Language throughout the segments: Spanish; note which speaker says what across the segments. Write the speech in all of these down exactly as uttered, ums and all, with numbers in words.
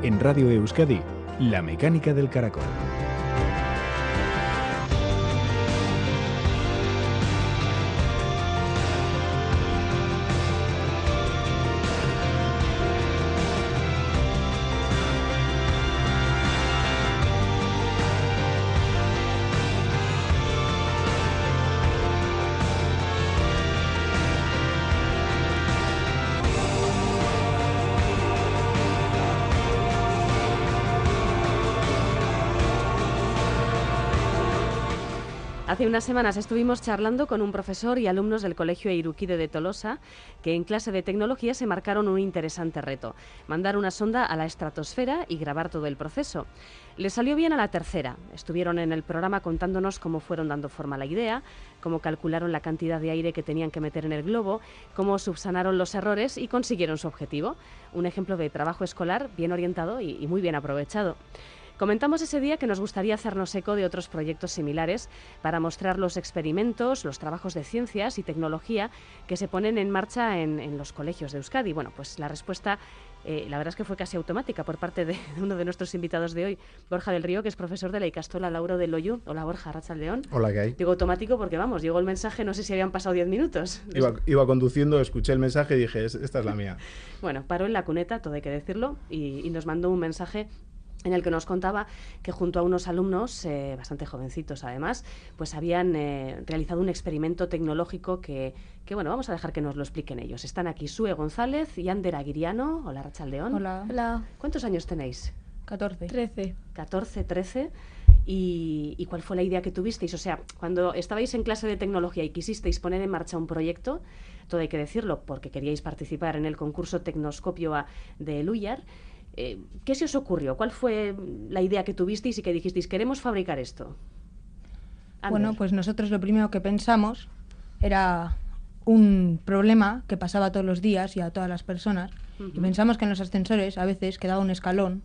Speaker 1: En Radio Euskadi, La Mecánica del Caracol.
Speaker 2: Hace unas semanas estuvimos charlando con un profesor y alumnos del Colegio Eirukide de Tolosa que en clase de tecnología se marcaron un interesante reto: mandar una sonda a la estratosfera y grabar todo el proceso. Les salió bien a la tercera. Estuvieron en el programa contándonos cómo fueron dando forma a la idea, cómo calcularon la cantidad de aire que tenían que meter en el globo, cómo subsanaron los errores y consiguieron su objetivo. Un ejemplo de trabajo escolar bien orientado y, y muy bien aprovechado. Comentamos ese día que nos gustaría hacernos eco de otros proyectos similares para mostrar los experimentos, los trabajos de ciencias y tecnología que se ponen en marcha en, en los colegios de Euskadi. Bueno, pues la respuesta, eh, la verdad es que fue casi automática por parte de uno de nuestros invitados de hoy, Borja del Río, que es profesor de la Ikastola Lauro de Loiu. Hola, Borja, arratsaldeon.
Speaker 3: Hola, ¿qué hay?
Speaker 2: Digo automático porque, vamos, llegó el mensaje, no sé si habían pasado diez minutos.
Speaker 3: Iba, iba conduciendo, escuché el mensaje y dije, esta es la mía.
Speaker 2: Bueno, paró en la cuneta, todo hay que decirlo, y, y nos mandó un mensaje en el que nos contaba que junto a unos alumnos, eh, bastante jovencitos además, pues habían eh, realizado un experimento tecnológico que, que, bueno, vamos a dejar que nos lo expliquen ellos. Están aquí Sue González y Ander Aguiriano. Hola, arratsaldeon.
Speaker 4: Hola.
Speaker 5: Hola.
Speaker 2: ¿Cuántos años tenéis?
Speaker 4: catorce.
Speaker 5: trece.
Speaker 2: catorce, trece. ¿Y, ¿Y cuál fue la idea que tuvisteis? O sea, cuando estabais en clase de tecnología y quisisteis poner en marcha un proyecto, todo hay que decirlo, porque queríais participar en el concurso Tecnoscopio A de Luyar, Eh, ¿qué se os ocurrió? ¿Cuál fue la idea que tuvisteis y que dijisteis, queremos fabricar esto? Ander.
Speaker 4: Bueno, pues nosotros lo primero que pensamos era un problema que pasaba todos los días y a todas las personas. Uh-huh. Y pensamos que en los ascensores a veces quedaba un escalón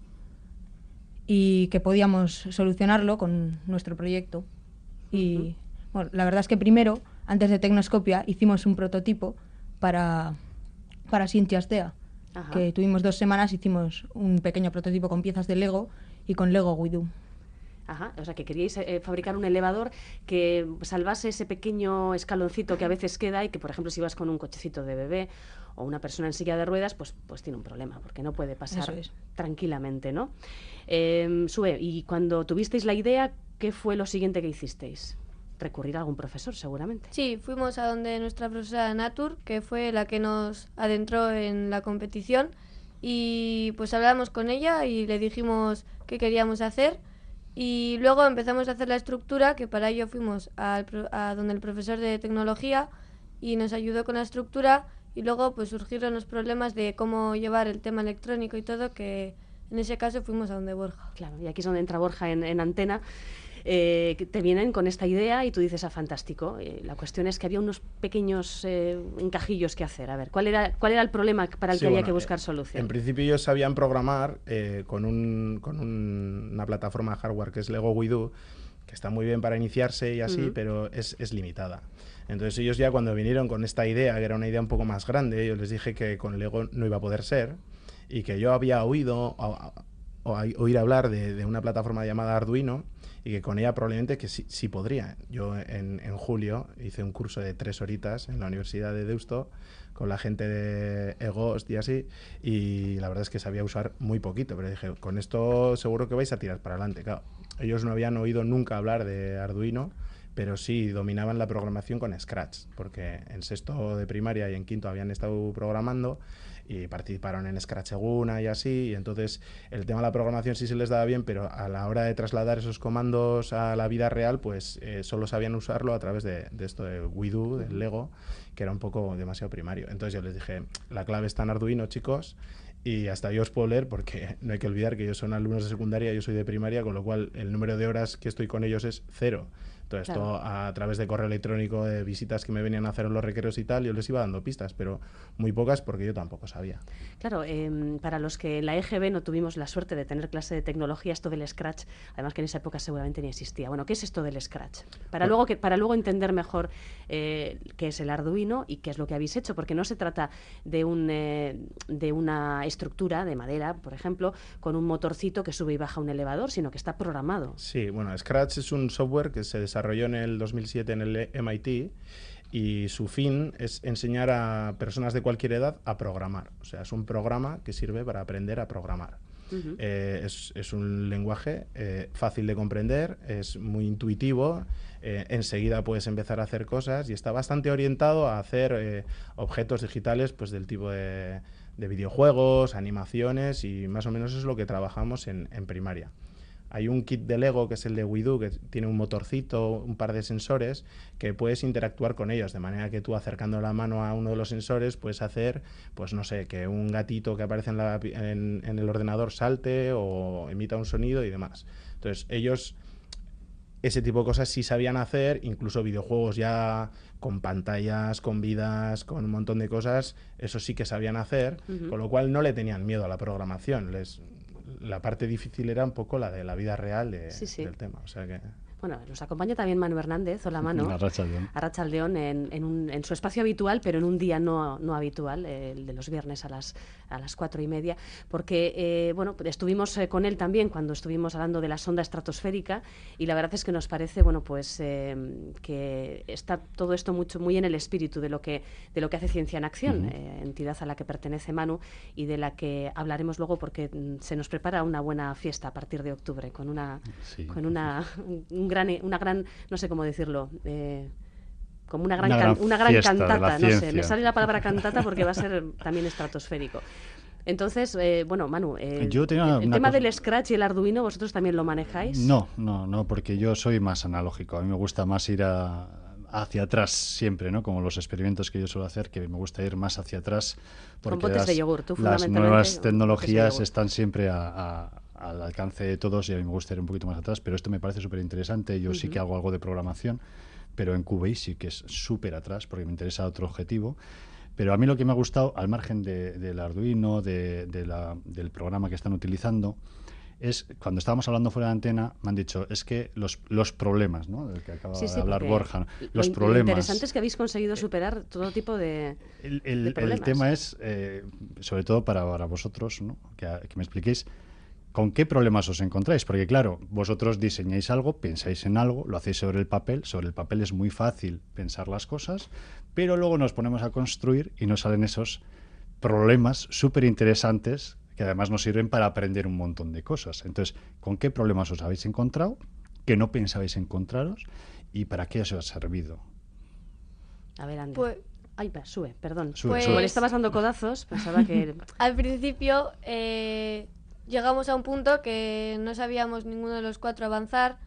Speaker 4: y que podíamos solucionarlo con nuestro proyecto. Y uh-huh. bueno, la verdad es que primero, antes de Tecnoscopia, hicimos un prototipo para, para Scientiastea. Ajá. Que tuvimos dos semanas, hicimos un pequeño prototipo con piezas de Lego y con Lego Widu.
Speaker 2: Ajá, o sea que queríais eh, fabricar un elevador que salvase ese pequeño escaloncito que a veces queda y que, por ejemplo, si vas con un cochecito de bebé o una persona en silla de ruedas, pues, pues tiene un problema, porque no puede pasar
Speaker 4: es.
Speaker 2: tranquilamente, ¿no? Eh, Sue, y cuando tuvisteis la idea, ¿qué fue lo siguiente que hicisteis? Recurrir a algún profesor, seguramente.
Speaker 5: Sí, fuimos a donde nuestra profesora Natur, que fue la que nos adentró en la competición, y pues hablamos con ella y le dijimos qué queríamos hacer, y luego empezamos a hacer la estructura, que para ello fuimos al, a donde el profesor de tecnología y nos ayudó con la estructura, y luego pues surgieron los problemas de cómo llevar el tema electrónico y todo, que en ese caso fuimos a donde Borja.
Speaker 2: Claro, y aquí es donde entra Borja en, en antena. Eh, que te vienen con esta idea y tú dices, ah, fantástico. Eh, la cuestión es que había unos pequeños eh, encajillos que hacer. A ver, ¿cuál era, cuál era el problema para el sí, que había bueno, que buscar solución?
Speaker 3: En principio ellos sabían programar eh, con, un, con un, una plataforma de hardware que es Lego Widu, que está muy bien para iniciarse y así, uh-huh. pero es, es limitada. Entonces ellos ya cuando vinieron con esta idea, que era una idea un poco más grande, yo les dije que con Lego no iba a poder ser y que yo había oído o, o, oír hablar de, de una plataforma llamada Arduino y que con ella probablemente que sí, sí podría. Yo en, en julio hice un curso de tres horitas en la Universidad de Deusto con la gente de EGOST y así, y la verdad es que sabía usar muy poquito, pero dije, con esto seguro que vais a tirar para adelante. Claro, ellos no habían oído nunca hablar de Arduino, pero sí dominaban la programación con Scratch, porque en sexto de primaria y en quinto habían estado programando y participaron en Scratch Eguna y así, y entonces el tema de la programación sí se les daba bien, pero a la hora de trasladar esos comandos a la vida real, pues eh, solo sabían usarlo a través de, de esto de Widu, del Lego, que era un poco demasiado primario. Entonces yo les dije, la clave está en Arduino, chicos, y hasta yo os puedo leer, porque no hay que olvidar que ellos son alumnos de secundaria, yo soy de primaria, con lo cual el número de horas que estoy con ellos es cero. Entonces,
Speaker 2: Claro.
Speaker 3: todo a través de correo electrónico, de visitas que me venían a hacer los recreos y tal, yo les iba dando pistas, pero muy pocas porque yo tampoco sabía.
Speaker 2: Claro, eh, para los que en la E G B no tuvimos la suerte de tener clase de tecnología, esto del Scratch, además que en esa época seguramente ni existía. Bueno, ¿qué es esto del Scratch? Para,
Speaker 3: Bueno.
Speaker 2: luego, que, para luego entender mejor eh, qué es el Arduino y qué es lo que habéis hecho, porque no se trata de, un, eh, de una estructura de madera, por ejemplo, con un motorcito que sube y baja un elevador, sino que está programado.
Speaker 3: Sí, bueno, Scratch es un software que se desarrolló en el dos mil siete en el M I T y su fin es enseñar a personas de cualquier edad a programar. O sea, es un programa que sirve para aprender a programar.
Speaker 2: Uh-huh.
Speaker 3: Eh, es, es un lenguaje eh, fácil de comprender, es muy intuitivo, eh, enseguida puedes empezar a hacer cosas y está bastante orientado a hacer eh, objetos digitales pues del tipo de, de videojuegos, animaciones y más o menos es lo que trabajamos en, en primaria. Hay un kit de Lego que es el de WeDo, que tiene un motorcito, un par de sensores, que puedes interactuar con ellos, de manera que tú acercando la mano a uno de los sensores puedes hacer, pues no sé, que un gatito que aparece en, la, en, en el ordenador salte o emita un sonido y demás. Entonces ellos ese tipo de cosas sí sabían hacer, incluso videojuegos ya con pantallas, con vidas, con un montón de cosas, eso sí que sabían hacer, uh-huh. Con lo cual no le tenían miedo a la programación. Les... La parte difícil era un poco la de la vida real de,
Speaker 2: sí, sí.
Speaker 3: del tema. O sea que...
Speaker 2: Bueno, nos acompaña también Manu Hernández, hola Manu,
Speaker 6: Arratsaldeon.
Speaker 2: Arratsaldeon en, en, un, en su espacio habitual, pero en un día no, no habitual, eh, el de los viernes a las, a las cuatro y media, porque eh, bueno, estuvimos eh, con él también cuando estuvimos hablando de la sonda estratosférica y la verdad es que nos parece bueno pues eh, que está todo esto mucho muy en el espíritu de lo que, de lo que hace Ciencia en Acción, uh-huh. eh, entidad a la que pertenece Manu y de la que hablaremos luego porque mm, se nos prepara una buena fiesta a partir de octubre con una,
Speaker 6: sí.
Speaker 2: con una un gran, una gran, no sé cómo decirlo, eh, como una gran,
Speaker 6: una
Speaker 2: can,
Speaker 6: gran,
Speaker 2: una gran cantata, no
Speaker 6: ciencia.
Speaker 2: sé, me sale la palabra cantata porque va a ser también estratosférico. Entonces, eh, bueno, Manu, eh,
Speaker 6: yo tenía
Speaker 2: el, el
Speaker 6: una
Speaker 2: tema
Speaker 6: cosa...
Speaker 2: del Scratch y el Arduino, ¿vosotros también lo manejáis?
Speaker 6: No, no, no, porque yo soy más analógico. A mí me gusta más ir a, hacia atrás siempre, ¿no? Como los experimentos que yo suelo hacer, que me gusta ir más hacia atrás. Porque
Speaker 2: Con potes
Speaker 6: las,
Speaker 2: de yogur, tú
Speaker 6: las
Speaker 2: fundamentalmente.
Speaker 6: nuevas tecnologías están siempre a, a, al alcance de todos y a mí me gusta ir un poquito más atrás, pero esto me parece súper interesante. Yo uh-huh. sí que hago algo de programación, pero en QBasic, que es súper atrás, porque me interesa otro objetivo. Pero a mí lo que me ha gustado, al margen de, del Arduino, de, de la, del programa que están utilizando, es cuando estábamos hablando fuera de antena, me han dicho, es que los, los problemas, ¿no? Del que acaba
Speaker 2: sí, sí,
Speaker 6: de hablar Borja, ¿no? Los
Speaker 2: lo
Speaker 6: problemas.
Speaker 2: Lo interesante es que habéis conseguido superar todo tipo de,
Speaker 6: el, el,
Speaker 2: de problemas.
Speaker 6: El tema es, eh, sobre todo para, para vosotros, ¿no? que, que me expliquéis con qué problemas os encontráis, porque claro, vosotros diseñáis algo, pensáis en algo, lo hacéis sobre el papel, sobre el papel es muy fácil pensar las cosas, pero luego nos ponemos a construir y nos salen esos problemas súper interesantes que además nos sirven para aprender un montón de cosas. Entonces, ¿con qué problemas os habéis encontrado? ¿Que no pensabais encontraros? ¿Y para qué os ha servido?
Speaker 2: A ver, Ander.
Speaker 5: Pues,
Speaker 2: Ay, sube, perdón.
Speaker 6: Sube,
Speaker 5: pues,
Speaker 6: sube.
Speaker 2: Como le estabas dando codazos, pensaba que...
Speaker 5: Al principio eh, llegamos a un punto que no sabíamos ninguno de los cuatro avanzar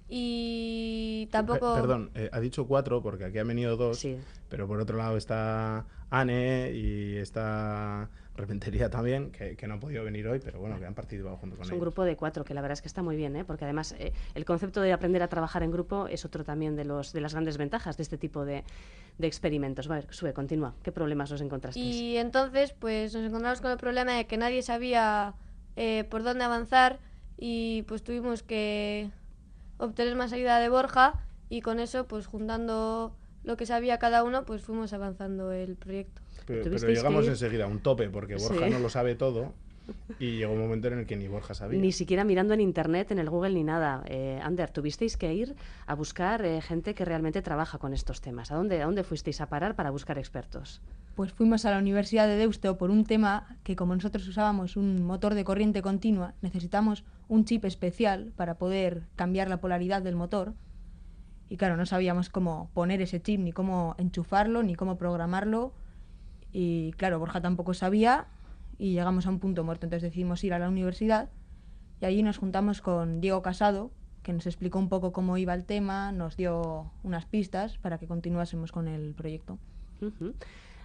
Speaker 5: y tampoco...
Speaker 3: Per- perdón, eh, ha dicho cuatro porque aquí han venido dos,
Speaker 2: Sí.
Speaker 3: pero por otro lado está Anne y está Repentería también, que, que no han podido venir hoy, pero bueno, que han participado junto con
Speaker 2: Es
Speaker 3: ellos.
Speaker 2: un grupo de cuatro, que la verdad es que está muy bien, ¿eh? Porque además eh, el concepto de aprender a trabajar en grupo es otro también de los de las grandes ventajas de este tipo de, de experimentos. A ver, sube, continúa. ¿Qué problemas os encontrasteis?
Speaker 5: Y entonces, pues nos encontramos con el problema de que nadie sabía eh, por dónde avanzar y pues tuvimos que obtener más ayuda de Borja y con eso, pues juntando lo que sabía cada uno, pues fuimos avanzando el proyecto.
Speaker 3: Pero, pero
Speaker 2: ¿Tuvisteis
Speaker 3: llegamos
Speaker 2: que ir?
Speaker 3: enseguida a un tope, porque Borja
Speaker 2: Sí.
Speaker 3: no lo sabe todo y llegó un momento en el que ni Borja sabía.
Speaker 2: Ni siquiera mirando en internet, en el Google ni nada. Eh, Ander, tuvisteis que ir a buscar eh, gente que realmente trabaja con estos temas. ¿A dónde, ¿A dónde fuisteis a parar para buscar expertos?
Speaker 4: Pues fuimos a la Universidad de Deusto por un tema que, como nosotros usábamos un motor de corriente continua, necesitamos un chip especial para poder cambiar la polaridad del motor. Y claro, no sabíamos cómo poner ese chip, ni cómo enchufarlo, ni cómo programarlo. Y claro, Borja tampoco sabía y llegamos a un punto muerto. Entonces decidimos ir a la universidad y allí nos juntamos con Diego Casado, que nos explicó un poco cómo iba el tema, nos dio unas pistas para que continuásemos con el proyecto.
Speaker 2: Uh-huh.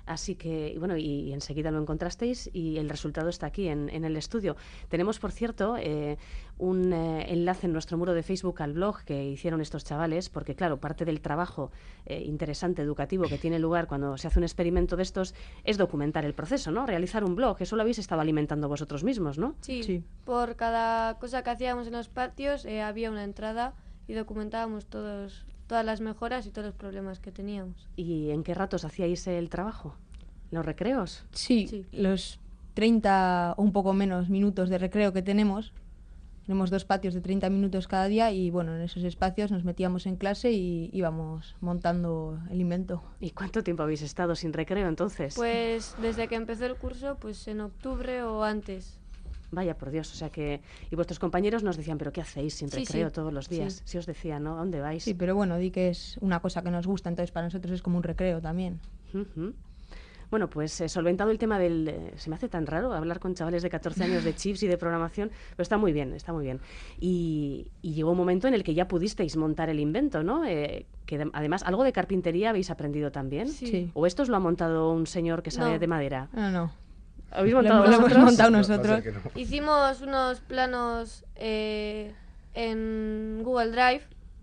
Speaker 2: Así que, bueno, y, y enseguida lo encontrasteis y el resultado está aquí en, en el estudio. Tenemos, por cierto, eh, un eh, enlace en nuestro muro de Facebook al blog que hicieron estos chavales, porque, claro, parte del trabajo eh, interesante, educativo, que tiene lugar cuando se hace un experimento de estos es documentar el proceso, ¿no? Realizar un blog. Eso lo habéis estado alimentando vosotros mismos, ¿no?
Speaker 5: Sí,
Speaker 4: Sí.
Speaker 5: por cada cosa que hacíamos en los patios eh, había una entrada y documentábamos todos, todas las mejoras y todos los problemas que teníamos.
Speaker 2: ¿Y en qué ratos hacíais el trabajo? ¿Los recreos?
Speaker 4: Sí,
Speaker 5: Sí.
Speaker 4: los treinta o un poco menos minutos de recreo que tenemos. Tenemos dos patios de treinta minutos cada día y bueno, en esos espacios nos metíamos en clase y íbamos montando el invento.
Speaker 2: ¿Y cuánto tiempo habéis estado sin recreo entonces?
Speaker 5: Pues desde que empezó el curso, pues en octubre o antes.
Speaker 2: Vaya por Dios, o sea que... Y vuestros compañeros nos decían, ¿pero qué hacéis sin
Speaker 5: Sí,
Speaker 2: recreo
Speaker 5: sí.
Speaker 2: todos los días?
Speaker 5: Sí.
Speaker 2: Si os decían, ¿no? ¿A dónde vais?
Speaker 4: Sí, pero bueno, di que es una cosa que nos gusta, entonces para nosotros es como un recreo también.
Speaker 2: Ujú. Bueno, pues eh, solventado el tema del... eh, se me hace tan raro hablar con chavales de catorce años de chips y de programación, pero está muy bien, está muy bien. Y, y llegó un momento en el que ya pudisteis montar el invento, ¿no? Eh, que de- además, ¿algo de carpintería habéis aprendido también?
Speaker 5: Sí.
Speaker 4: Sí.
Speaker 2: ¿O esto os lo ha montado un señor que sabe
Speaker 5: No.
Speaker 2: de madera?
Speaker 4: No, no.
Speaker 2: ¿Habéis
Speaker 4: Lo
Speaker 2: montado
Speaker 4: hemos- lo hemos
Speaker 2: vosotros?
Speaker 4: montado
Speaker 3: Va a
Speaker 4: nosotros.
Speaker 3: ser que no.
Speaker 5: Hicimos unos planos eh, en Google Drive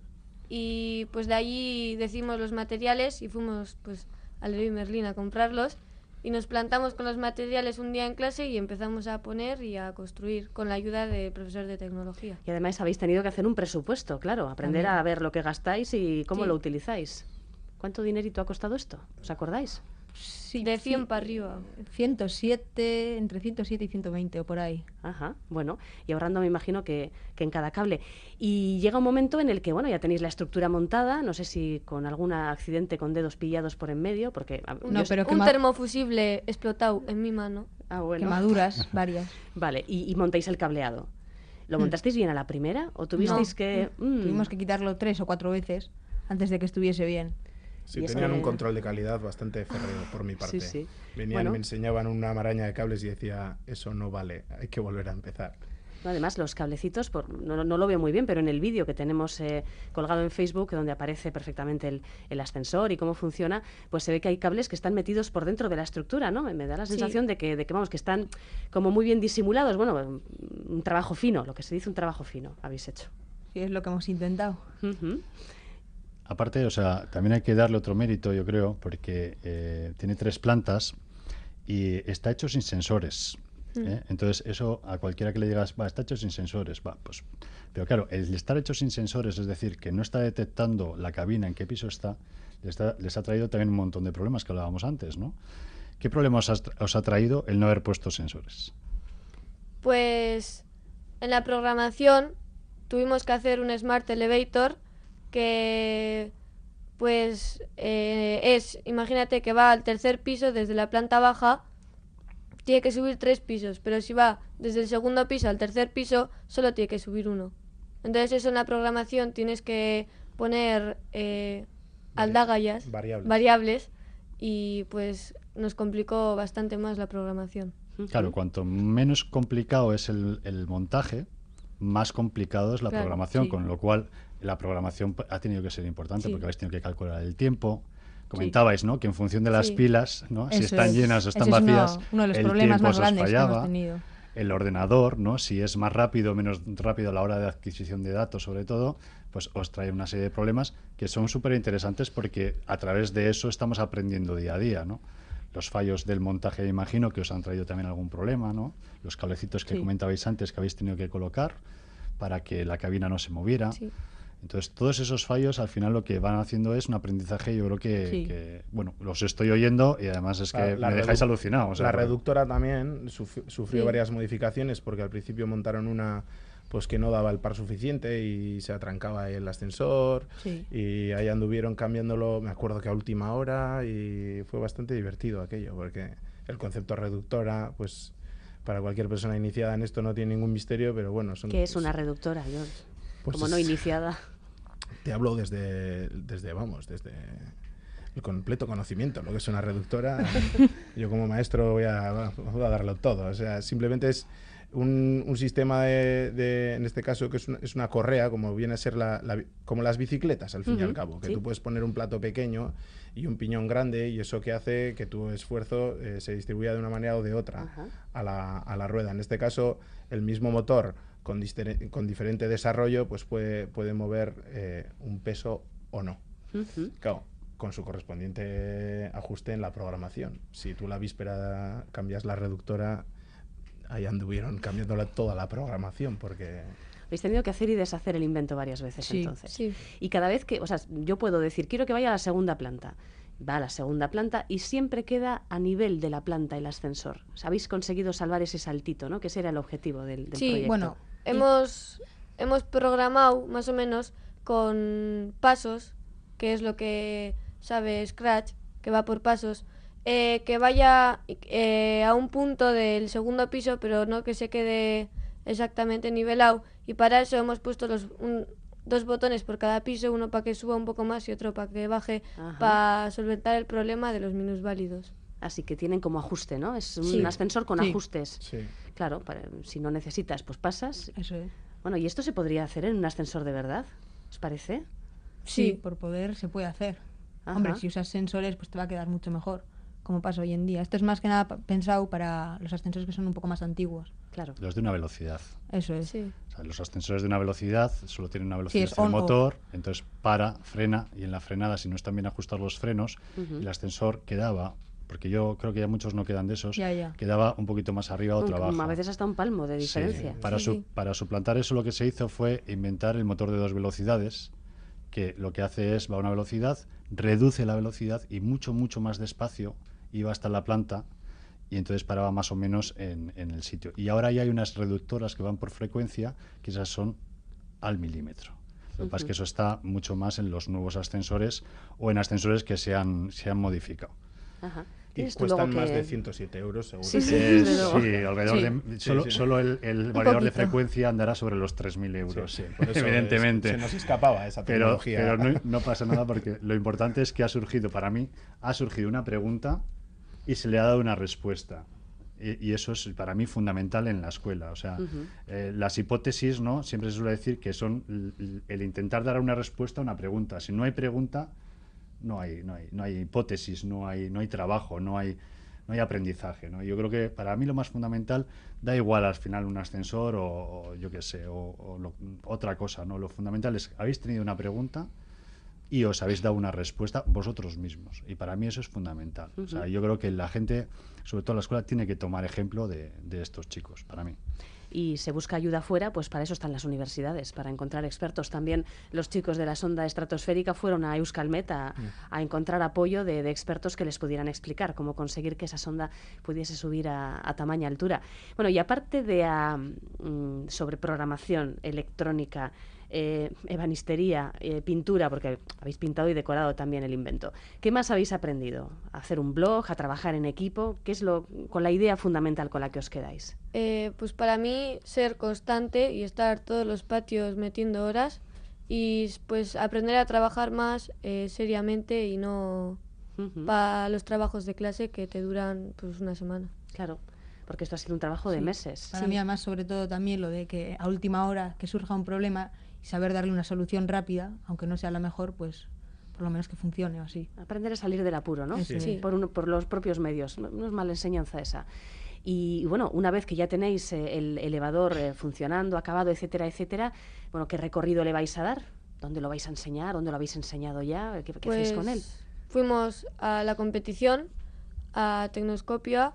Speaker 5: y pues de allí decimos los materiales y fuimos pues al Leroy Merlin a comprarlos y nos plantamos con los materiales un día en clase y empezamos a poner y a construir con la ayuda del profesor de tecnología.
Speaker 2: Y además habéis tenido que hacer un presupuesto, claro, aprender
Speaker 4: También.
Speaker 2: a ver lo que gastáis y cómo
Speaker 5: Sí.
Speaker 2: lo utilizáis. ¿Cuánto dinerito ha costado esto? ¿Os acordáis?
Speaker 4: Sí,
Speaker 5: De cien
Speaker 4: sí,
Speaker 5: para arriba.
Speaker 4: ciento siete, entre ciento siete y ciento veinte o por ahí.
Speaker 2: Ajá, bueno, y ahorrando me imagino que, que en cada cable. Y llega un momento en el que, bueno, ya tenéis la estructura montada, no sé si con algún accidente con dedos pillados por en medio, porque... a-
Speaker 5: Un,
Speaker 4: No,
Speaker 2: yo-
Speaker 4: pero
Speaker 5: un
Speaker 4: quema-
Speaker 5: termofusible explotado en mi mano.
Speaker 2: Ah, bueno.
Speaker 4: Quemaduras varias.
Speaker 2: Vale, y, y montáis el cableado. ¿Lo
Speaker 4: Hmm.
Speaker 2: montasteis bien a la primera o tuvisteis
Speaker 5: No.
Speaker 2: que...? mm,
Speaker 4: Tuvimos que quitarlo tres o cuatro veces antes de que estuviese bien.
Speaker 3: Sí,
Speaker 2: Y eso
Speaker 3: tenían
Speaker 2: de-
Speaker 3: un control de calidad bastante férreo por mi parte.
Speaker 2: sí.
Speaker 3: Venían,
Speaker 2: Bueno.
Speaker 3: me enseñaban una maraña de cables y decía, eso no vale, hay que volver a empezar.
Speaker 2: No, además, los cablecitos, por, no, no lo veo muy bien, pero en el vídeo que tenemos eh, colgado en Facebook, donde aparece perfectamente el, el ascensor y cómo funciona, pues se ve que hay cables que están metidos por dentro de la estructura, ¿no? Me, me da la
Speaker 5: Sí.
Speaker 2: sensación de que, de que, vamos, que están como muy bien disimulados. Bueno, un trabajo fino, lo que se dice un trabajo fino, habéis hecho.
Speaker 4: Sí, es lo que hemos intentado.
Speaker 2: Ujú.
Speaker 6: Aparte, o sea, también hay que darle otro mérito, yo creo, porque eh, tiene tres plantas y está hecho sin sensores. ¿eh? Entonces, eso a cualquiera que le digas, va, está hecho sin sensores, va, pues. Pero claro, el estar hecho sin sensores, es decir, que no está detectando la cabina en qué piso está, les, está- les ha traído también un montón de problemas que hablábamos antes, ¿no? ¿Qué problemas os, ha- os ha traído el no haber puesto sensores?
Speaker 5: Pues en la programación tuvimos que hacer un Smart Elevator que pues eh, es, imagínate que va al tercer piso desde la planta baja, tiene que subir tres pisos, pero si va desde el segundo piso al tercer piso, solo tiene que subir uno. Entonces eso en la programación tienes que poner eh, aldagallas,
Speaker 3: Variables.
Speaker 5: variables, y pues nos complicó bastante más la programación.
Speaker 6: Claro, cuanto menos complicado es el, el montaje, más complicado es la
Speaker 5: Claro,
Speaker 6: programación,
Speaker 5: sí.
Speaker 6: con lo cual la programación ha tenido que ser importante
Speaker 5: Sí.
Speaker 6: porque habéis tenido que calcular el tiempo. Comentabais, ¿no? Que en función de las
Speaker 5: Sí.
Speaker 6: pilas, ¿no? Si
Speaker 4: Eso
Speaker 6: están
Speaker 4: es.
Speaker 6: llenas o están
Speaker 4: Ese es uno-
Speaker 6: vacías,
Speaker 4: uno de los
Speaker 6: el
Speaker 4: problemas
Speaker 6: tiempo
Speaker 4: más
Speaker 6: os
Speaker 4: grandes que hemos
Speaker 6: fallaba.
Speaker 4: tenido.
Speaker 6: El ordenador, ¿no? Si es más rápido o menos rápido a la hora de adquisición de datos, sobre todo, pues os trae una serie de problemas que son súper interesantes porque a través de eso estamos aprendiendo día a día, ¿no? Los fallos del montaje, imagino que os han traído también algún problema, ¿no? Los cablecitos que
Speaker 2: Sí.
Speaker 6: comentabais antes que habéis tenido que colocar para que la cabina no se moviera.
Speaker 5: Sí.
Speaker 6: Entonces, todos esos fallos al final lo que van haciendo es un aprendizaje, yo creo que,
Speaker 4: Sí.
Speaker 6: que, bueno, los estoy oyendo y además es que
Speaker 3: La- la
Speaker 6: me dejáis
Speaker 3: redu-
Speaker 6: alucinado. O sea,
Speaker 3: la
Speaker 6: porque-
Speaker 3: reductora también suf- sufrió
Speaker 5: Sí.
Speaker 3: varias modificaciones porque al principio montaron una pues que no daba el par suficiente y se atrancaba el ascensor
Speaker 4: Sí.
Speaker 3: y ahí anduvieron cambiándolo, me acuerdo que a última hora, y fue bastante divertido aquello porque el concepto reductora, pues para cualquier persona iniciada en esto no tiene ningún misterio, pero bueno, son
Speaker 2: ¿Qué es
Speaker 3: pues,
Speaker 2: una reductora? Yo,
Speaker 3: pues
Speaker 2: como no
Speaker 3: es-
Speaker 2: iniciada.
Speaker 3: Te hablo desde, desde, vamos, desde el completo conocimiento, lo que es una reductora. Yo como maestro voy a, voy a darlo todo. O sea, simplemente es un, un sistema de, de, en este caso, que es una, es una correa, como viene a ser la, la, como las bicicletas, al fin uh-huh. y al cabo, que ¿sí? tú puedes poner un plato pequeño y un piñón grande, y eso que hace que tu esfuerzo eh, se distribuya de una manera o de otra uh-huh. a, la, a la rueda. En este caso, el mismo motor con, distere, con diferente desarrollo pues puede, puede mover eh, un peso o no. Uh-huh. Claro, con su correspondiente ajuste en la programación. Si tú la víspera cambias la reductora, ahí anduvieron cambiándola toda la programación, porque...
Speaker 2: Habéis tenido que hacer y deshacer el invento varias veces,
Speaker 5: sí,
Speaker 2: entonces.
Speaker 5: Sí.
Speaker 2: Y cada vez que, o sea, yo puedo decir, quiero que vaya a la segunda planta. Va a la segunda planta y siempre queda a nivel de la planta el ascensor. O sea, habéis conseguido salvar ese saltito, ¿no? Que ese era el objetivo del, del
Speaker 5: sí,
Speaker 2: proyecto.
Speaker 4: Bueno,
Speaker 5: hemos, hemos programado más o menos con pasos, que es lo que sabe Scratch, que va por pasos, eh, que vaya eh, a un punto del segundo piso, pero no que se quede exactamente nivelado, y para eso hemos puesto los un, dos botones por cada piso, uno para que suba un poco más y otro para que baje, Ajá. para solventar el problema de los minusválidos.
Speaker 2: Así que tienen como ajuste, ¿no? Es un
Speaker 5: sí.
Speaker 2: ascensor con
Speaker 4: sí.
Speaker 2: ajustes.
Speaker 3: Sí.
Speaker 2: Claro, para, si no necesitas, pues pasas.
Speaker 4: Eso es.
Speaker 2: Bueno, ¿y esto se podría hacer en un ascensor de verdad? ¿Os parece?
Speaker 4: Sí,
Speaker 5: Sí.
Speaker 4: por poder se puede hacer.
Speaker 2: Ajá.
Speaker 4: Hombre, si usas sensores, pues te va a quedar mucho mejor, como pasa hoy en día. Esto es más que nada pensado para los ascensores que son un poco más antiguos.
Speaker 2: Claro.
Speaker 6: Los de una velocidad.
Speaker 4: Eso es.
Speaker 5: Sí.
Speaker 6: O sea, los ascensores de una velocidad solo tienen una velocidad
Speaker 4: Sí, es
Speaker 6: del
Speaker 4: on,
Speaker 6: motor, off. Entonces para, frena, y en la frenada, si no están bien ajustados los frenos,
Speaker 2: Uh-huh.
Speaker 6: el ascensor quedaba, porque yo creo que ya muchos no quedan de esos,
Speaker 4: Ya, ya.
Speaker 6: quedaba un poquito más arriba o
Speaker 2: Un-
Speaker 6: abajo.
Speaker 2: A veces hasta un palmo de diferencia.
Speaker 6: Sí, para,
Speaker 5: Sí,
Speaker 6: su-
Speaker 5: sí.
Speaker 6: para suplantar eso lo que se hizo fue inventar el motor de dos velocidades, que lo que hace es, va a una velocidad, reduce la velocidad y mucho, mucho más despacio iba hasta la planta, y entonces paraba más o menos en, en el sitio. Y ahora ya hay unas reductoras que van por frecuencia, que esas son al milímetro. Lo que pasa es que eso está mucho más en los nuevos ascensores o en ascensores que se han, se han modificado.
Speaker 2: Ajá.
Speaker 3: Y
Speaker 2: Tienes tú
Speaker 3: cuestan
Speaker 2: luego
Speaker 3: más
Speaker 2: que-
Speaker 3: de ciento siete euros, seguro.
Speaker 2: Sí, sí,
Speaker 6: Eh,
Speaker 2: desde luego.
Speaker 6: sí, alrededor
Speaker 2: Sí.
Speaker 6: de... Solo,
Speaker 3: Sí, sí.
Speaker 6: solo el, el variador de
Speaker 4: poquito.
Speaker 6: frecuencia andará sobre los tres mil euros,
Speaker 3: Sí, sí, por eso
Speaker 6: evidentemente.
Speaker 3: es- se nos escapaba esa
Speaker 6: Pero,
Speaker 3: tecnología.
Speaker 6: pero no, no pasa nada, porque lo importante es que ha surgido, para mí, ha surgido una pregunta y se le ha dado una respuesta. Y, y eso es para mí fundamental en la escuela. O sea,
Speaker 2: Ujú.
Speaker 6: eh, las hipótesis, ¿no? Siempre se suele decir que son el, el intentar dar una respuesta a una pregunta. Si no hay pregunta, no hay, no hay, no hay hipótesis, no hay, no hay trabajo, no hay, no hay aprendizaje, ¿no? Yo creo que para mí lo más fundamental, da igual al final un ascensor o, o yo qué sé, o, o lo- otra cosa, ¿no? Lo fundamental es, habéis tenido una pregunta y os habéis dado una respuesta vosotros mismos. Y para mí eso es fundamental. O sea,
Speaker 2: Ujú.
Speaker 6: yo creo que la gente, sobre todo la escuela, tiene que tomar ejemplo de, de estos chicos, para mí.
Speaker 2: Y se busca ayuda fuera, pues para eso están las universidades, para encontrar expertos. También los chicos de la sonda estratosférica fueron a Euskalmet a, a encontrar apoyo de, de expertos que les pudieran explicar cómo conseguir que esa sonda pudiese subir a, a tamaña altura. Bueno, y aparte de a, mm, sobre programación electrónica, eh, ebanistería, eh, pintura, porque habéis pintado y decorado también el invento, ¿qué más habéis aprendido? ¿A hacer un blog, a trabajar en equipo? ¿Qué es lo con la idea fundamental con la que os quedáis?
Speaker 5: Eh, pues para mí ser constante y estar todos los patios metiendo horas y pues aprender a trabajar más eh, seriamente y no
Speaker 2: Ujú.
Speaker 5: para los trabajos de clase que te duran pues una semana.
Speaker 2: Claro, porque esto ha sido un trabajo de
Speaker 4: Sí.
Speaker 2: meses.
Speaker 4: Para
Speaker 5: Sí.
Speaker 4: mí, además, sobre todo también lo de que a última hora que surja un problema y saber darle una solución rápida, aunque no sea la mejor, pues por lo menos que funcione o así.
Speaker 2: Aprender a salir del apuro, ¿no?
Speaker 4: Eso
Speaker 5: es. Sí.
Speaker 2: Por, uno- por los propios medios. No, no es mala enseñanza esa. Y bueno, una vez que ya tenéis eh, el elevador eh, funcionando, acabado, etcétera, etcétera, bueno, ¿qué recorrido le vais a dar? ¿Dónde lo vais a enseñar? ¿Dónde lo habéis enseñado ya? ¿Qué, qué hacéis con él?
Speaker 5: Pues fuimos a la competición, a Tecnoscopia,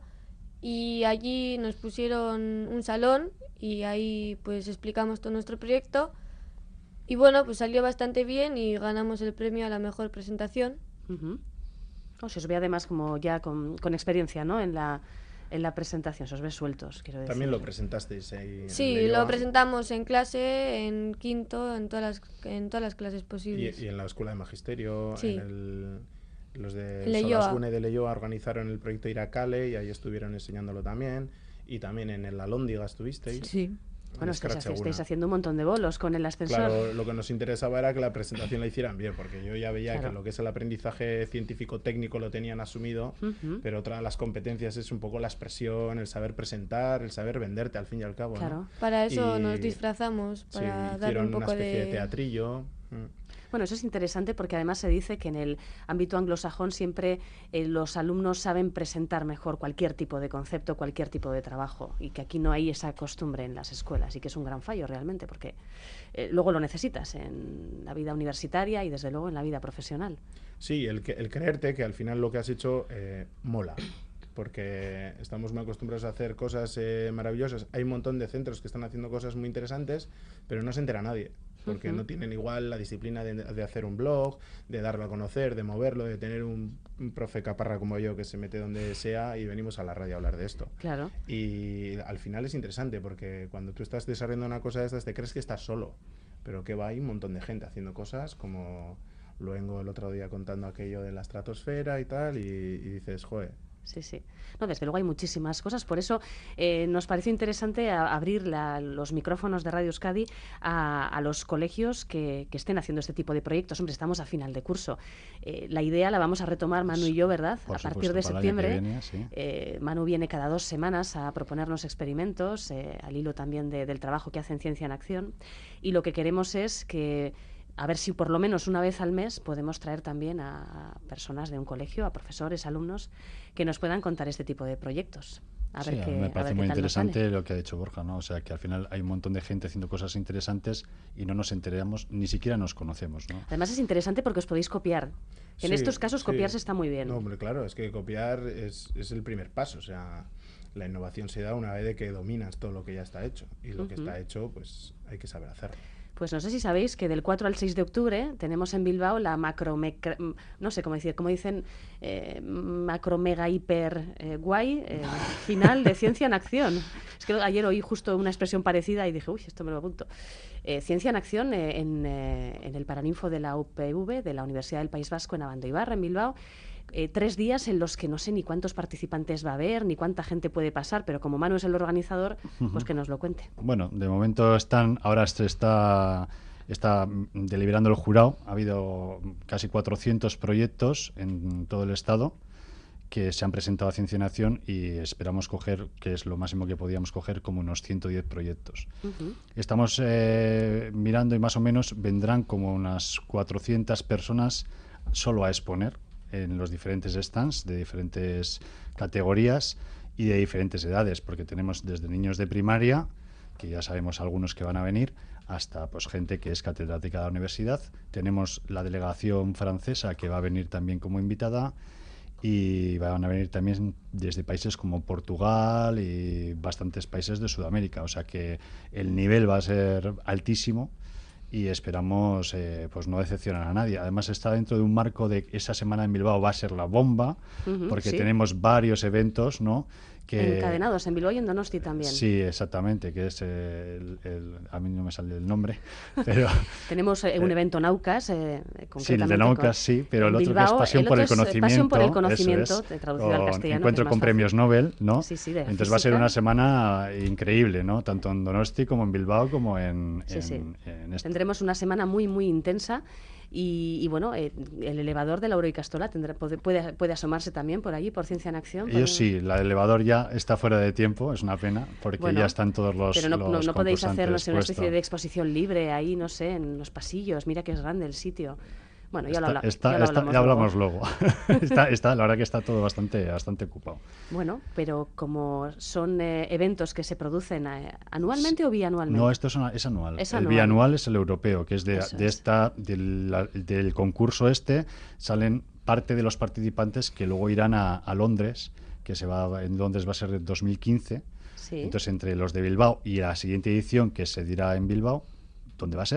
Speaker 5: y allí nos pusieron un salón y ahí pues explicamos todo nuestro proyecto. Y bueno, pues salió bastante bien y ganamos el premio a la mejor presentación.
Speaker 2: Ujú. O se os ve además como ya con, con experiencia, ¿no? En la, en la presentación, se os ve sueltos, quiero decir.
Speaker 3: También lo presentasteis ahí. en
Speaker 5: Sí,
Speaker 3: Leioa,
Speaker 5: lo presentamos en clase, en quinto, en todas las, en todas las clases
Speaker 3: y,
Speaker 5: posibles.
Speaker 3: y en la escuela de magisterio,
Speaker 5: Sí.
Speaker 3: en el, los de
Speaker 5: En Leioa.
Speaker 3: Solasgune de Leioa organizaron el proyecto Iracale y ahí estuvieron enseñándolo también. Y también en el Alhóndiga estuvisteis.
Speaker 4: Sí.
Speaker 2: Bueno, estáis,
Speaker 3: Scratch
Speaker 2: estáis
Speaker 3: alguna.
Speaker 2: haciendo un montón de bolos con el ascensor.
Speaker 3: Claro, lo que nos interesaba era que la presentación la hicieran bien, porque yo ya veía
Speaker 2: Claro.
Speaker 3: que lo que es el aprendizaje científico-técnico lo tenían asumido,
Speaker 2: Ujú.
Speaker 3: pero otra de las competencias es un poco la expresión, el saber presentar, el saber venderte al fin y al cabo, ¿no?
Speaker 2: Claro.
Speaker 5: Para eso
Speaker 3: Y-
Speaker 5: nos disfrazamos,
Speaker 3: Sí,
Speaker 5: para darle
Speaker 3: hicieron
Speaker 5: un poco
Speaker 3: una especie de,
Speaker 5: de...
Speaker 3: teatrillo. mm.
Speaker 2: Bueno, eso es interesante porque además se dice que en el ámbito anglosajón siempre eh, los alumnos saben presentar mejor cualquier tipo de concepto, cualquier tipo de trabajo, y que aquí no hay esa costumbre en las escuelas, y que es un gran fallo realmente, porque eh, luego lo necesitas en la vida universitaria y desde luego en la vida profesional.
Speaker 3: Sí, el, que- el creerte que al final lo que has hecho eh, mola, porque estamos muy acostumbrados a hacer cosas eh, maravillosas. Hay un montón de centros que están haciendo cosas muy interesantes, pero no se entera nadie, porque
Speaker 2: Ujú.
Speaker 3: no tienen igual la disciplina de, de hacer un blog, de darlo a conocer, de moverlo, de tener un, un profe caparra como yo que se mete donde sea y venimos a la radio a hablar de esto.
Speaker 2: Claro.
Speaker 3: Y al final es interesante porque cuando tú estás desarrollando una cosa de estas te crees que estás solo, pero que va, hay un montón de gente haciendo cosas, como Luengo el otro día contando aquello de la estratosfera y tal, y, y dices, joder.
Speaker 2: Sí, sí. No, desde luego hay muchísimas cosas. Por eso eh, nos pareció interesante a- abrir la- los micrófonos de Radio Euskadi a, a los colegios que, que estén haciendo este tipo de proyectos. Hombre, estamos a final de curso. Eh, la idea la vamos a retomar Manu y yo, ¿verdad?
Speaker 6: Por
Speaker 2: a partir
Speaker 6: supuesto,
Speaker 2: de
Speaker 6: para el año que
Speaker 2: septiembre.
Speaker 6: viene, sí.
Speaker 2: Eh, Manu viene cada dos semanas a proponernos experimentos, eh, al hilo también de- del trabajo que hace en Ciencia en Acción. Y lo que queremos es que a ver si por lo menos una vez al mes podemos traer también a, a personas de un colegio, a profesores, alumnos, que nos puedan contar este tipo de proyectos. A
Speaker 6: Sí,
Speaker 2: ver
Speaker 6: a
Speaker 2: qué,
Speaker 6: mí me
Speaker 2: a
Speaker 6: parece
Speaker 2: ver
Speaker 6: muy
Speaker 2: qué tal nos sale.
Speaker 6: interesante lo que ha dicho Borja, ¿no? O sea, que al final hay un montón de gente haciendo cosas interesantes y no nos enteramos, ni siquiera nos conocemos, ¿no?
Speaker 2: Además es interesante porque os podéis copiar. En
Speaker 3: Sí,
Speaker 2: estos casos
Speaker 3: sí.
Speaker 2: copiarse está muy bien.
Speaker 3: No, hombre, claro, es que copiar es, es el primer paso, o sea, la innovación se da una vez de que dominas todo lo que ya está hecho, y lo que
Speaker 2: Ujú.
Speaker 3: está hecho, pues hay que saber hacerlo.
Speaker 2: Pues no sé si sabéis que del cuatro al seis de octubre tenemos en Bilbao la macro, no sé cómo decir, como dicen, eh, macro mega hiper eh, guay eh, final de Ciencia en Acción. Es que ayer oí justo una expresión parecida y dije, uy, esto me lo apunto. Eh, Ciencia en Acción eh, en, eh, en el Paraninfo de la U P V, de la Universidad del País Vasco en Abandoibarra, en Bilbao. Eh, tres días en los que no sé ni cuántos participantes va a haber, ni cuánta gente puede pasar, pero como Manu es el organizador, pues que nos lo cuente.
Speaker 6: Bueno, de momento están, ahora se está, está deliberando el jurado. Ha habido casi cuatrocientos proyectos en todo el estado que se han presentado a Ciencia en Acción y esperamos coger, que es lo máximo que podíamos coger, como unos ciento diez proyectos.
Speaker 2: Uh-huh.
Speaker 6: Estamos eh, mirando y más o menos vendrán como unas cuatrocientas personas solo a exponer en los diferentes stands de diferentes categorías y de diferentes edades, porque tenemos desde niños de primaria, que ya sabemos algunos que van a venir, hasta pues gente que es catedrática de la universidad. Tenemos la delegación francesa que va a venir también como invitada y van a venir también desde países como Portugal y bastantes países de Sudamérica, o sea que el nivel va a ser altísimo y esperamos eh, pues no decepcionar a nadie. Además está dentro de un marco de esa semana en Bilbao va a ser la bomba,
Speaker 2: Uh-huh,
Speaker 6: porque
Speaker 2: sí.
Speaker 6: tenemos varios eventos, ¿no? Que,
Speaker 2: Encadenados en Bilbao y en Donosti también.
Speaker 6: Sí, exactamente, que es el, el- a mí no me sale el nombre, pero
Speaker 2: Tenemos eh, un evento Naucas, eh,
Speaker 6: sí, el
Speaker 2: concretamente.
Speaker 6: de Naucas
Speaker 2: con-
Speaker 6: sí, pero
Speaker 2: en
Speaker 6: el otro
Speaker 2: Bilbao.
Speaker 6: que es Pasión
Speaker 2: El
Speaker 6: por el
Speaker 2: otro es, eh,
Speaker 6: Conocimiento,
Speaker 2: Pasión por el
Speaker 6: eso
Speaker 2: Conocimiento,
Speaker 6: es,
Speaker 2: eh, traducido al
Speaker 6: con
Speaker 2: castellano.
Speaker 6: Encuentro
Speaker 2: que es
Speaker 6: con
Speaker 2: más
Speaker 6: premios
Speaker 2: fácil.
Speaker 6: Nobel, ¿no?
Speaker 2: Sí, sí, de
Speaker 6: Entonces va a ser
Speaker 2: física.
Speaker 6: una semana increíble, ¿no? Tanto en Donosti como en Bilbao como en,
Speaker 2: Sí,
Speaker 6: en,
Speaker 2: sí.
Speaker 6: en esto.
Speaker 2: Tendremos una semana muy, muy intensa. Y, y bueno, eh, el elevador de Lauro y Castola tendrá, puede, puede, puede asomarse también por allí, por Ciencia en Acción.
Speaker 6: Ellos
Speaker 2: Podemos-
Speaker 6: sí, la del elevador ya está fuera de tiempo, es una pena, porque
Speaker 2: Bueno,
Speaker 6: ya están todos los
Speaker 2: Pero no, no,
Speaker 6: los
Speaker 2: no podéis hacer, no
Speaker 6: concursantes
Speaker 2: sé, una especie
Speaker 6: puestos.
Speaker 2: de exposición libre ahí, no sé, en los pasillos. Mira que es grande el sitio. Bueno, ya lo, habla-
Speaker 6: Está-
Speaker 2: ya lo
Speaker 6: está-
Speaker 2: hablamos.
Speaker 6: ya
Speaker 2: luego.
Speaker 6: hablamos luego. está, está, la verdad que está todo bastante, bastante ocupado.
Speaker 2: Bueno, pero como son eh, eventos que se producen eh, anualmente o bianualmente.
Speaker 6: No, esto es, una- es anual.
Speaker 2: Es
Speaker 6: el
Speaker 2: anual.
Speaker 6: bianual es el europeo, que es de,
Speaker 2: Eso
Speaker 6: de
Speaker 2: es.
Speaker 6: esta del, la- del concurso este, salen parte de los participantes que luego irán a, a Londres, que se va en Londres va a ser en dos mil quince.
Speaker 2: Sí.
Speaker 6: Entonces, entre los de Bilbao y la siguiente edición, que se dirá en Bilbao, ¿dónde va a ser?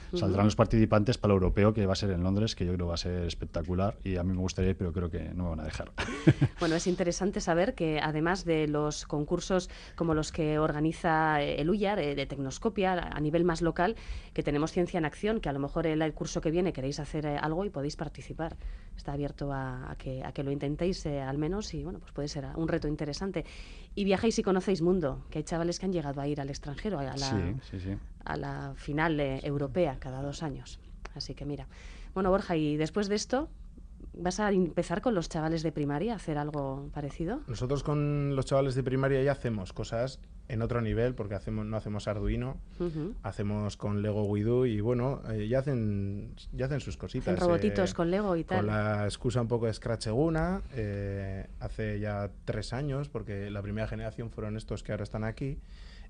Speaker 6: Saldrán los participantes para el europeo, que va a ser en Londres, que yo creo va a ser espectacular, y a mí me gustaría ir, pero creo que no me van a dejar.
Speaker 2: Bueno, es interesante saber que además de los concursos como los que organiza el U Y A R, de Tecnoscopia, a nivel más local, que tenemos Ciencia en Acción, que a lo mejor el, el curso que viene queréis hacer eh, algo y podéis participar. Está abierto a, a, que, a que lo intentéis eh, al menos, y bueno, pues puede ser un reto interesante. Y viajáis y conocéis mundo, que hay chavales que han llegado a ir al extranjero, a la,
Speaker 6: sí, sí, sí.
Speaker 2: a la final eh, europea cada dos años. Así que mira. Bueno, Borja, y después de esto, ¿vas a empezar con los chavales de primaria a hacer algo parecido?
Speaker 3: Nosotros con los chavales de primaria ya hacemos cosas en otro nivel, porque hacemos no hacemos Arduino, uh-huh. hacemos con Lego Widoo y bueno, eh, ya hacen ya hacen sus cositas.
Speaker 2: Hacen robotitos
Speaker 3: eh,
Speaker 2: con Lego y tal.
Speaker 3: Con la excusa un poco de Scratch Eguna, eh, hace ya tres años, porque la primera generación fueron estos que ahora están aquí.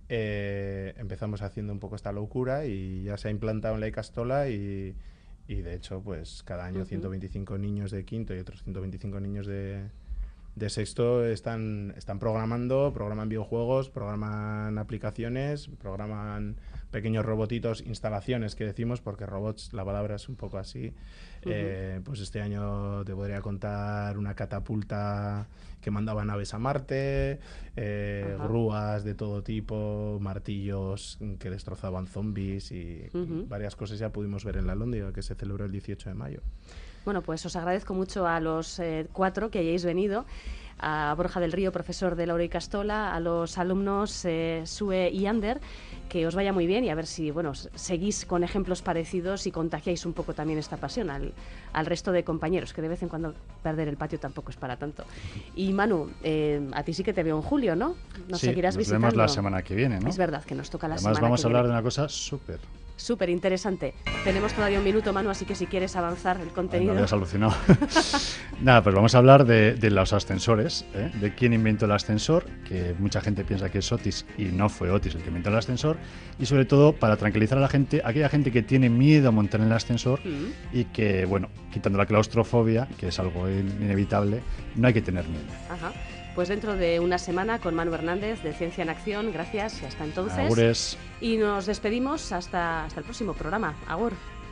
Speaker 3: Eh, empezamos haciendo un poco esta locura y ya se ha implantado en la Icastola y, y de hecho pues cada año uh-huh. ciento veinticinco niños de quinto y otros ciento veinticinco niños de, de sexto están, están programando, programan videojuegos, programan aplicaciones, programan pequeños robotitos, instalaciones que decimos, porque robots, la palabra es un poco así. Uh-huh. Eh, pues este año te podría contar una catapulta que mandaba naves a Marte, eh, uh-huh. grúas de todo tipo, martillos que destrozaban zombies y uh-huh. varias cosas ya pudimos ver en la Lóndiga, que se celebró el dieciocho de mayo.
Speaker 2: Bueno, pues os agradezco mucho a los eh, cuatro que hayáis venido, a Borja del Río, profesor de la Icastola, a los alumnos eh, Sue y Ander, que os vaya muy bien y a ver si bueno seguís con ejemplos parecidos y contagiáis un poco también esta pasión al, al resto de compañeros, que de vez en cuando perder el patio tampoco es para tanto. Y Manu, eh, a ti sí que te veo en julio, ¿no? Nos
Speaker 6: sí,
Speaker 2: seguirás
Speaker 6: nos
Speaker 2: visitando.
Speaker 6: Vemos la semana que viene, ¿no?
Speaker 2: Es verdad que nos toca la
Speaker 6: Además,
Speaker 2: semana que viene.
Speaker 6: Además vamos a hablar de una cosa súper...
Speaker 2: Súper interesante. Tenemos todavía un minuto, Manu, así que si quieres avanzar el contenido...
Speaker 6: Ay, me habías alucinado. Nada, pues vamos a hablar de, de los ascensores, ¿eh? De quién inventó el ascensor, que mucha gente piensa que es Otis y no fue Otis el que inventó el ascensor, y sobre todo para tranquilizar a la gente, aquella gente que tiene miedo a montar en el ascensor mm. y que, bueno, quitando la claustrofobia, que es algo inevitable, no hay que tener miedo.
Speaker 2: Ajá. Pues dentro de una semana con Manu Hernández de Ciencia en Acción. Gracias y hasta entonces.
Speaker 6: Agures.
Speaker 2: Y nos despedimos hasta, hasta el próximo programa. Agur.